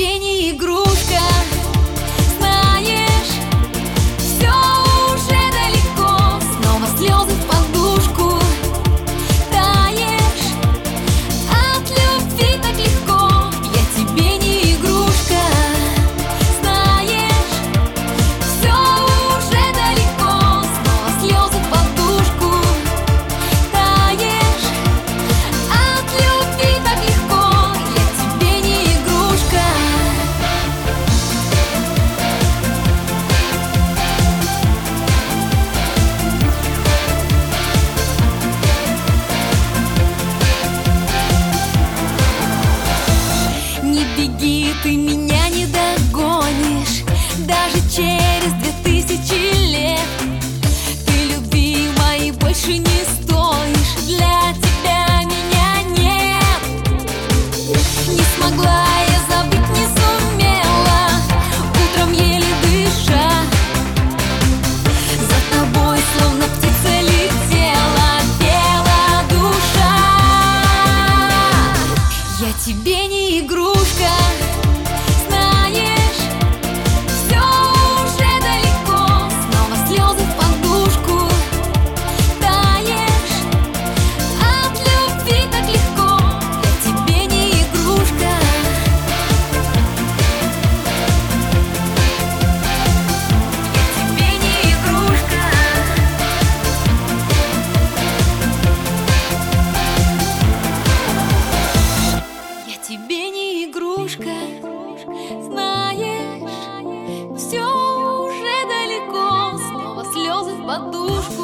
тебе не игрушка. Знаешь, все уже далеко. Снова слезы в подушку. Таешь от любви так легко. Я тебе не игрушка. Знаешь, все уже далеко. Снова слезы в подушку. Таешь от любви так легко. Я тебе не игрушка. Не беги, ты меня не догонишь. Даже через 2000 лет ты любви моей больше не стоишь. Для тебя меня нет. Не смогла я забыть, не сумела. Утром еле дыша, за тобой словно птица летела. Пела душа. Я тебе не игрушка. Знаешь, все уже далеко. Снова слезы в подушку. Таешь от любви так легко. Я тебе не игрушка. Я тебе не игрушка. Я тебе не игрушка. Знаешь, все уже далеко. Снова слезы в подушку.